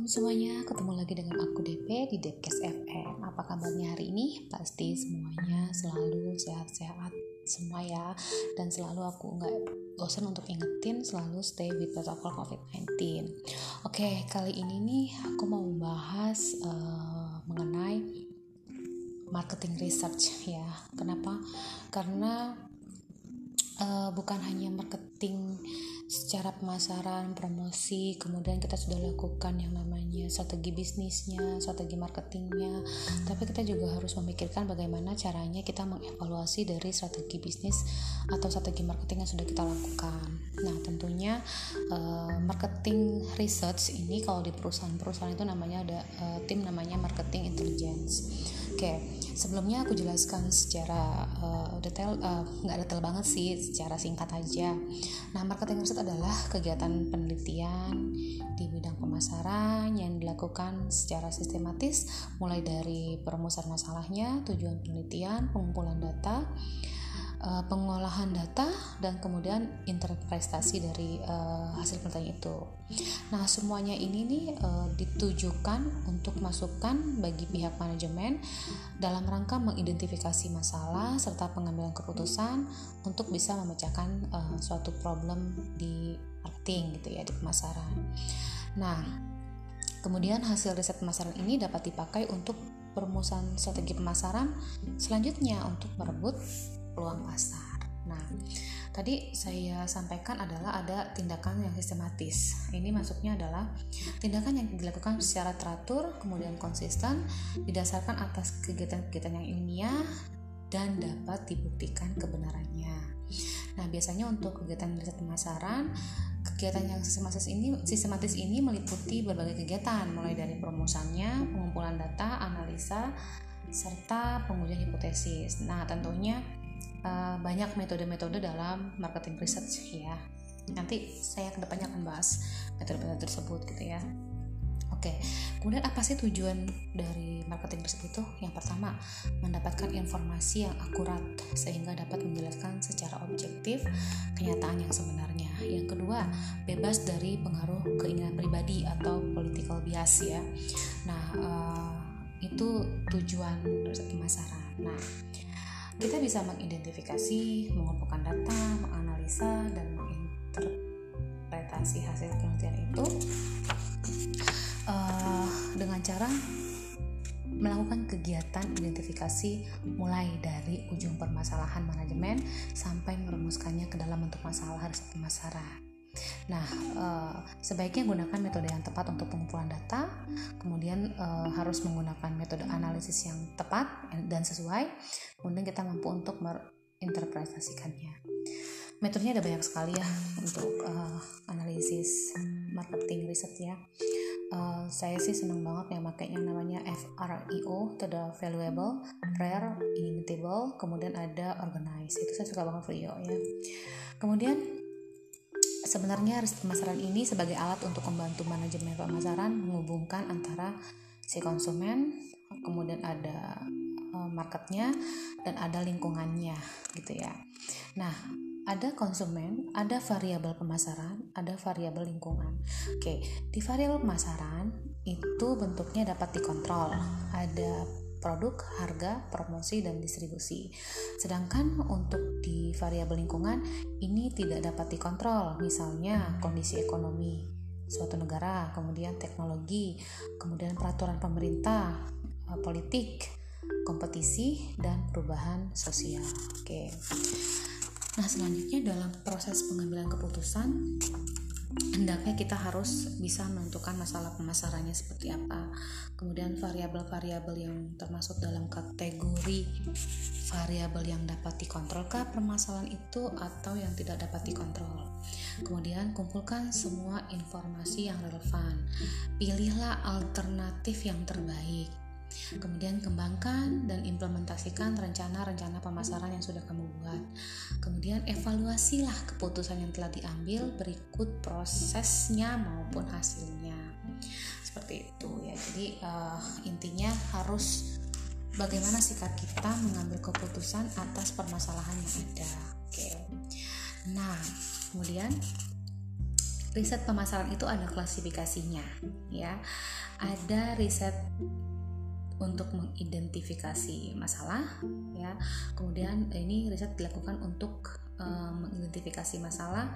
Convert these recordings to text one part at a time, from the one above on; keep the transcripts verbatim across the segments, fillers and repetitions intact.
semuanya, ketemu lagi dengan aku D P di Depkes F M. Apa kabarnya hari ini? Pasti semuanya selalu sehat-sehat semua ya. Dan selalu aku nggak bosan untuk ingetin selalu stay with protokol covid sembilan belas. Oke, kali ini nih aku mau membahas uh, mengenai marketing research ya. Kenapa? Karena uh, bukan hanya marketing secara pemasaran, promosi, kemudian kita sudah lakukan yang namanya strategi bisnisnya, strategi marketingnya, tapi kita juga harus memikirkan bagaimana caranya kita mengevaluasi dari strategi bisnis atau strategi marketing yang sudah kita lakukan. Nah, tentunya uh, marketing research ini kalau di perusahaan-perusahaan itu namanya ada uh, tim namanya marketing intelligence. Oke, okay. Sebelumnya aku jelaskan secara uh, detail, uh, nggak detail banget sih, secara singkat aja. Nah, marketing research adalah kegiatan penelitian di bidang pemasaran yang dilakukan secara sistematis, mulai dari perumusan masalahnya, tujuan penelitian, pengumpulan data, uh, pengolahan data, dan kemudian interpretasi dari uh, hasil penelitian itu. Nah, semuanya ini nih uh, ditujukan untuk masukan bagi pihak manajemen dalam rangka mengidentifikasi masalah serta pengambilan keputusan untuk bisa memecahkan uh, suatu problem di marketing gitu ya, di pemasaran. Nah, kemudian hasil riset pemasaran ini dapat dipakai untuk perumusan strategi pemasaran selanjutnya untuk merebut peluang pasar. Nah, tadi saya sampaikan adalah ada tindakan yang sistematis. Ini masuknya adalah tindakan yang dilakukan secara teratur, kemudian konsisten, didasarkan atas kegiatan-kegiatan yang ilmiah dan dapat dibuktikan kebenarannya. Nah, biasanya untuk kegiatan riset pemasaran, kegiatan yang sistematis ini, sistematis ini meliputi berbagai kegiatan, mulai dari perumusannya, pengumpulan data, analisa, serta pengujian hipotesis. Nah, tentunya Uh, banyak metode-metode dalam marketing research ya. Nanti saya kedepannya akan bahas metode-metode tersebut gitu ya. Oke, kemudian apa sih tujuan dari marketing research itu? Yang pertama, mendapatkan informasi yang akurat sehingga dapat menjelaskan secara objektif kenyataan yang sebenarnya. Yang kedua, bebas dari pengaruh keinginan pribadi atau political bias ya. Nah, uh, itu tujuan riset pemasaran. Nah, kita bisa mengidentifikasi, mengumpulkan data, menganalisa, dan menginterpretasi hasil penelitian itu uh, dengan cara melakukan kegiatan identifikasi mulai dari ujung permasalahan manajemen sampai merumuskannya ke dalam bentuk masalah riset pemasaran. Nah, uh, sebaiknya gunakan metode yang tepat untuk pengumpulan data, kemudian uh, harus menggunakan metode analisis yang tepat dan sesuai, kemudian kita mampu untuk menginterpretasikannya. Metodenya ada banyak sekali ya untuk uh, analisis marketing riset ya. Uh, saya sih senang banget yang pakai yang namanya F R I O, itu ada valuable, rare, inimitable, kemudian ada organize. Itu saya suka banget valuable ya. Kemudian sebenarnya riset pemasaran ini sebagai alat untuk membantu manajemen pemasaran menghubungkan antara si konsumen, kemudian ada uh, marketnya, dan ada lingkungannya gitu ya. Nah, ada konsumen, ada variabel pemasaran, ada variabel lingkungan. Oke, di variabel pemasaran itu bentuknya dapat dikontrol. Ada produk, harga, promosi, dan distribusi. Sedangkan untuk di variabel lingkungan ini tidak dapat dikontrol, misalnya kondisi ekonomi suatu negara, kemudian teknologi, kemudian peraturan pemerintah, politik, kompetisi, dan perubahan sosial. Oke. Nah, selanjutnya dalam proses pengambilan keputusan, hendaknya kita harus bisa menentukan masalah pemasarannya seperti apa. Kemudian variabel-variabel yang termasuk dalam kategori variabel yang dapat dikontrolkah permasalahan itu atau yang tidak dapat dikontrol. Kemudian kumpulkan semua informasi yang relevan. Pilihlah alternatif yang terbaik. Kemudian kembangkan dan implementasikan rencana-rencana pemasaran yang sudah kamu buat. Kemudian evaluasilah keputusan yang telah diambil berikut prosesnya maupun hasilnya. Seperti itu ya. Jadi uh, intinya harus bagaimana sikap kita mengambil keputusan atas permasalahan yang ada. Oke. Nah, kemudian riset pemasaran itu ada klasifikasinya, ya. Ada riset untuk mengidentifikasi masalah, ya. Kemudian ini riset dilakukan untuk uh, mengidentifikasi masalah.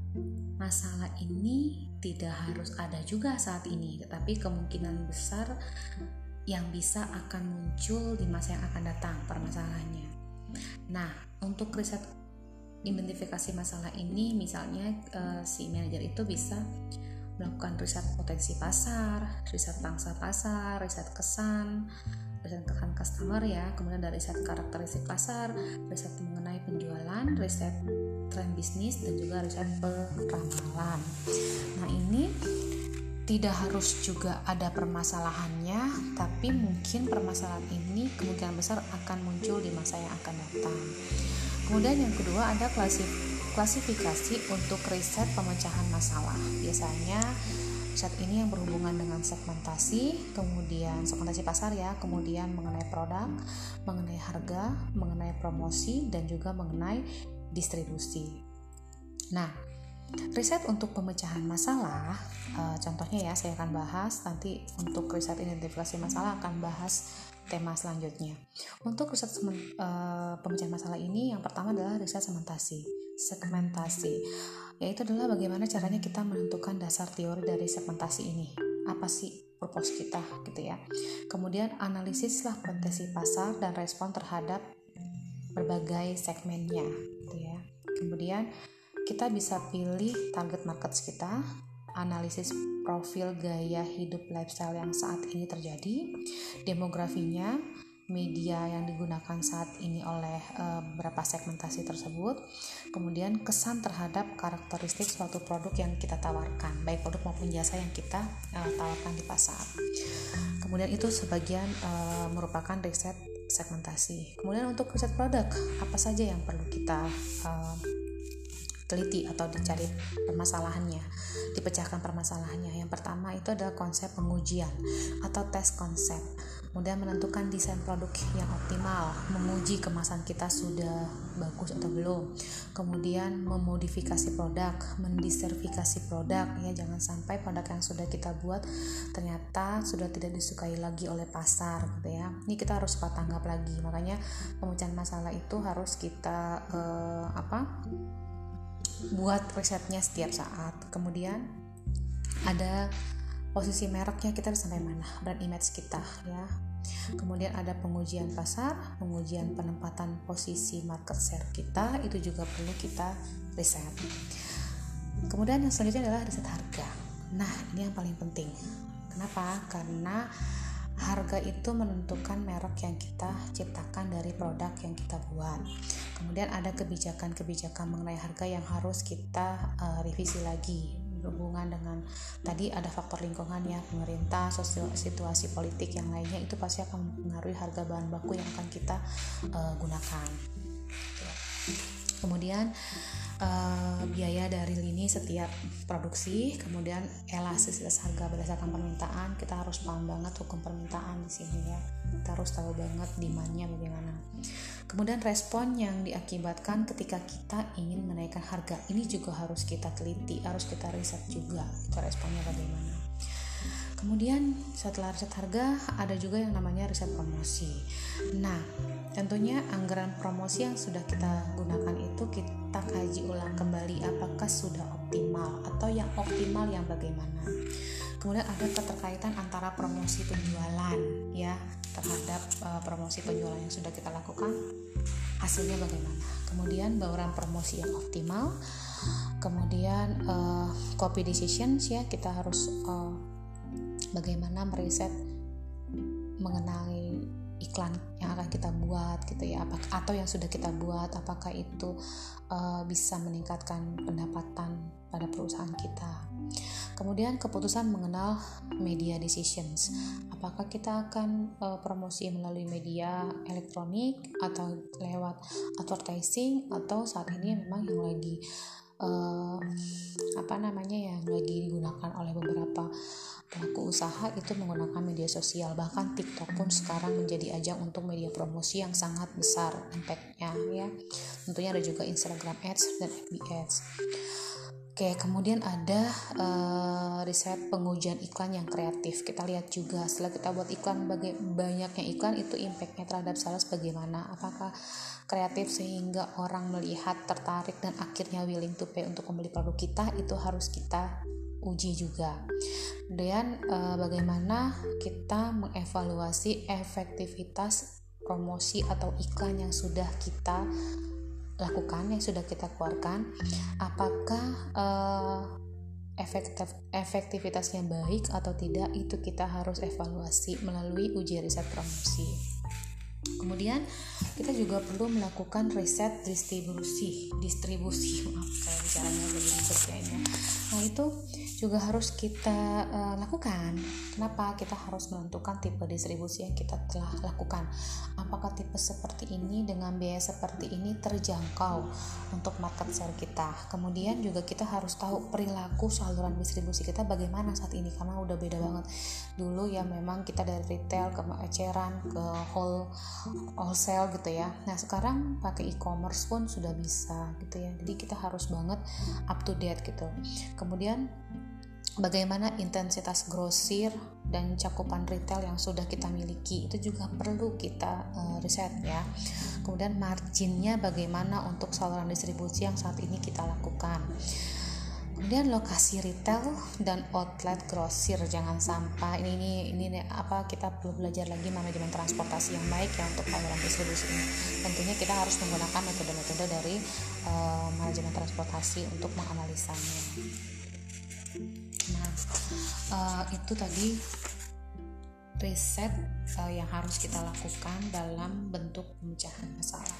Masalah ini tidak harus ada juga saat ini, tetapi kemungkinan besar yang bisa akan muncul di masa yang akan datang permasalahannya. Nah, untuk riset identifikasi masalah ini, misalnya uh, si manajer itu bisa melakukan riset potensi pasar, riset pangsa pasar, riset kesan, riset kesan customer, ya. Kemudian dari riset karakteristik pasar, riset mengenai penjualan, riset tren bisnis, dan juga riset peramalan. Nah, ini tidak harus juga ada permasalahannya, tapi mungkin permasalahan ini kemungkinan besar akan muncul di masa yang akan datang. Kemudian yang kedua ada klasif, klasifikasi untuk riset pemecahan masalah. Biasanya riset ini yang berhubungan dengan segmentasi, kemudian segmentasi pasar, ya, kemudian mengenai produk, mengenai harga, mengenai promosi, dan juga mengenai distribusi. Nah, riset untuk pemecahan masalah, e, contohnya ya saya akan bahas nanti. Untuk riset identifikasi masalah akan bahas tema selanjutnya. Untuk riset semen, e, pemecahan masalah ini yang pertama adalah riset segmentasi. Segmentasi, yaitu adalah bagaimana caranya kita menentukan dasar teori dari segmentasi ini. Apa sih purpose kita, gitu ya. Kemudian analisislah potensi pasar dan respon terhadap berbagai segmennya, gitu ya. Kemudian kita bisa pilih target market kita, analisis profil gaya hidup lifestyle yang saat ini terjadi, demografinya, media yang digunakan saat ini oleh e, beberapa segmentasi tersebut, kemudian kesan terhadap karakteristik suatu produk yang kita tawarkan, baik produk maupun jasa yang kita e, tawarkan di pasar. Kemudian itu sebagian e, merupakan riset segmentasi. Kemudian untuk riset produk, apa saja yang perlu kita e, teliti atau dicari permasalahannya, dipecahkan permasalahannya. Yang pertama itu adalah konsep pengujian atau tes konsep. Kemudian menentukan desain produk yang optimal, menguji kemasan kita sudah bagus atau belum. Kemudian memodifikasi produk, mendisertifikasi produk, ya, jangan sampai produk yang sudah kita buat ternyata sudah tidak disukai lagi oleh pasar, gitu ya. Ini kita harus cepat tanggap lagi. Makanya pemecahan masalah itu harus kita eh, apa? buat risetnya setiap saat. Kemudian ada posisi mereknya, kita harus sampai mana, brand image kita, ya. Kemudian ada pengujian pasar, pengujian penempatan posisi market share kita, itu juga perlu kita riset. Kemudian yang selanjutnya adalah riset harga. Nah, ini yang paling penting. Kenapa? Karena harga itu menentukan merek yang kita ciptakan dari produk yang kita buat. Kemudian ada kebijakan-kebijakan mengenai harga yang harus kita uh, revisi lagi, berhubungan dengan tadi ada faktor lingkungan, ya, pemerintah, sosial, situasi politik yang lainnya, itu pasti akan mempengaruhi harga bahan baku yang akan kita uh, gunakan. Kemudian uh, biaya dari lini setiap produksi, kemudian elastisitas harga berdasarkan permintaan. Kita harus paham banget hukum permintaan di sini, ya. Kita harus tahu banget demand-nya bagaimana. Kemudian respon yang diakibatkan ketika kita ingin menaikkan harga, ini juga harus kita teliti, harus kita riset juga, itu responnya bagaimana. Kemudian setelah riset harga, ada juga yang namanya riset promosi. Nah, tentunya anggaran promosi yang sudah kita gunakan itu kita kaji ulang kembali, apakah sudah optimal atau yang optimal yang bagaimana. Kemudian ada keterkaitan antara promosi penjualan, ya, terhadap uh, promosi penjualan yang sudah kita lakukan, hasilnya bagaimana. Kemudian bauran promosi yang optimal. Kemudian uh, copy decisions, ya, kita harus uh, bagaimana meriset mengenai iklan yang akan kita buat, gitu ya, apakah, atau yang sudah kita buat, apakah itu uh, bisa meningkatkan pendapatan pada perusahaan kita. Kemudian keputusan mengenal media decisions, apakah kita akan uh, promosi melalui media elektronik atau lewat advertising, atau saat ini memang yang lagi uh, apa namanya yang lagi digunakan oleh beberapa pelaku usaha itu menggunakan media sosial. Bahkan TikTok pun sekarang menjadi ajang untuk media promosi yang sangat besar impact-nya, ya. Tentunya ada juga Instagram Ads dan F B Ads. Oke, kemudian ada uh, riset pengujian iklan yang kreatif. Kita lihat juga setelah kita buat iklan, baga- banyaknya iklan itu impactnya terhadap sales bagaimana. Apakah kreatif sehingga orang melihat, tertarik, dan akhirnya willing to pay untuk membeli produk kita, itu harus kita uji juga. Kemudian uh, bagaimana kita mengevaluasi efektivitas promosi atau iklan yang sudah kita lakukan, yang sudah kita keluarkan, apakah uh, efektif, efektivitasnya baik atau tidak, itu kita harus evaluasi melalui uji riset promosi. Kemudian kita juga perlu melakukan riset distribusi, distribusi, maaf kalau bicaranya begini kerjanya. Nah itu juga harus kita uh, lakukan. Kenapa? Kita harus menentukan tipe distribusi yang kita telah lakukan. Apakah tipe seperti ini dengan biaya seperti ini terjangkau untuk market share kita. Kemudian juga kita harus tahu perilaku saluran distribusi kita bagaimana saat ini, karena udah beda banget. Dulu ya memang kita dari retail ke eceran ke whole wholesale gitu ya. Nah sekarang pakai e-commerce pun sudah bisa gitu ya. Jadi kita harus banget up to date gitu. Kemudian bagaimana intensitas grosir dan cakupan retail yang sudah kita miliki, itu juga perlu kita uh, riset ya. Kemudian marginnya bagaimana untuk saluran distribusi yang saat ini kita lakukan. Kemudian lokasi retail dan outlet grosir, jangan sampai ini ini ini, ini apa kita perlu belajar lagi manajemen transportasi yang baik ya untuk saluran distribusi ini. Tentunya kita harus menggunakan metode-metode dari uh, manajemen transportasi untuk menganalisanya. Nah, uh, itu tadi riset uh, yang harus kita lakukan dalam bentuk pemecahan masalah.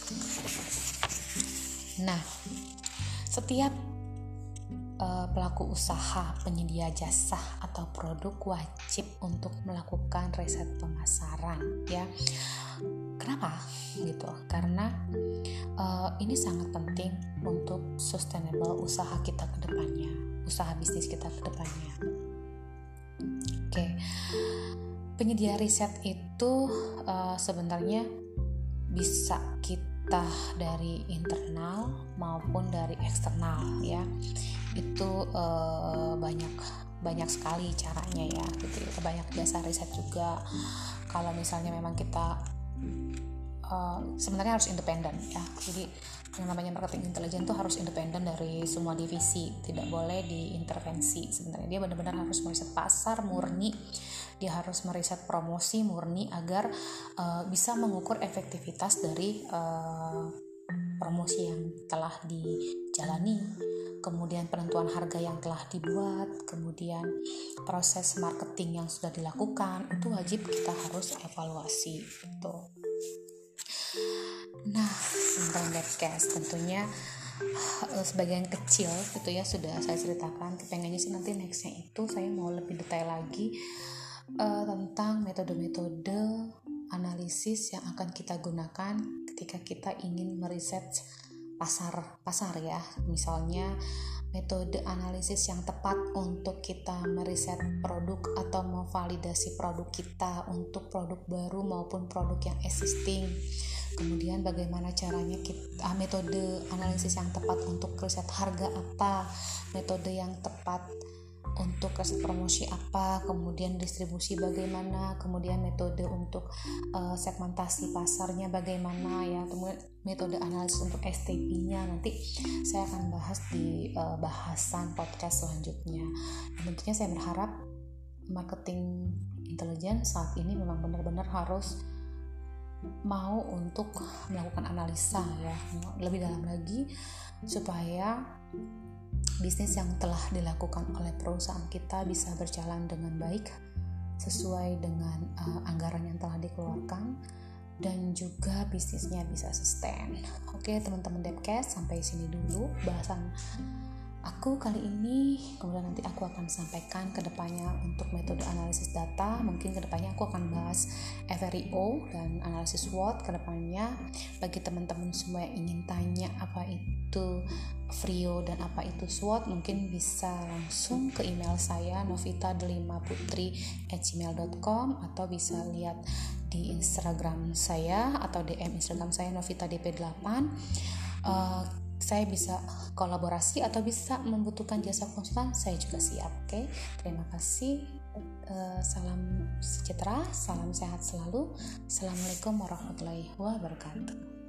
Nah, setiap uh, pelaku usaha, penyedia jasa atau produk wajib untuk melakukan riset pemasaran, ya. Kenapa? Gitu. Karena uh, ini sangat penting untuk sustainable usaha kita ke depannya, usaha bisnis kita ke depannya. Oke. Penyedia riset itu uh, sebenarnya bisa kita dari internal maupun dari eksternal ya. Itu uh, banyak banyak sekali caranya ya gitu. Banyak jasa riset juga. Kalau misalnya memang kita uh, sebenarnya harus independen ya. Jadi yang namanya marketing intelijen itu harus independen dari semua divisi, tidak boleh diintervensi. Sebenarnya dia benar-benar harus meriset pasar murni, dia harus meriset promosi murni agar uh, bisa mengukur efektivitas dari uh, promosi yang telah dijalani, kemudian penentuan harga yang telah dibuat, kemudian proses marketing yang sudah dilakukan, itu wajib kita harus evaluasi itu. Nah, tentang Depkes tentunya uh, sebagian kecil gitu ya sudah saya ceritakan. Pengennya sih nanti nextnya itu saya mau lebih detail lagi uh, tentang metode-metode analisis yang akan kita gunakan ketika kita ingin meriset pasar pasar ya. Misalnya metode analisis yang tepat untuk kita meriset produk atau memvalidasi produk kita untuk produk baru maupun produk yang existing. Kemudian bagaimana caranya kita, ah, metode analisis yang tepat untuk riset harga apa, metode yang tepat untuk riset promosi apa, kemudian distribusi bagaimana, kemudian metode untuk uh, segmentasi pasarnya bagaimana ya, kemudian metode analisis untuk S T P-nya nanti saya akan bahas di uh, bahasan podcast selanjutnya. Dan tentunya saya berharap marketing intelijen saat ini memang benar-benar harus mau untuk melakukan analisa ya lebih dalam lagi supaya bisnis yang telah dilakukan oleh perusahaan kita bisa berjalan dengan baik sesuai dengan uh, anggaran yang telah dikeluarkan dan juga bisnisnya bisa sustain. Oke teman-teman Depkes, sampai sini dulu bahasan aku kali ini. Kemudian nanti aku akan sampaikan ke depannya untuk metode analisis data. Mungkin ke depannya aku akan bahas F R I O dan analisis SWOT ke depannya. Bagi teman-teman semua yang ingin tanya apa itu F R I O dan apa itu SWOT, mungkin bisa langsung ke email saya novita delima putri at gmail dot com atau bisa lihat di Instagram saya atau D M Instagram saya novita d p delapan. Uh, saya bisa kolaborasi atau bisa membutuhkan jasa konsultan, saya juga siap. Oke, terima kasih. Uh, salam sejahtera, salam sehat selalu. Assalamualaikum warahmatullahi wabarakatuh.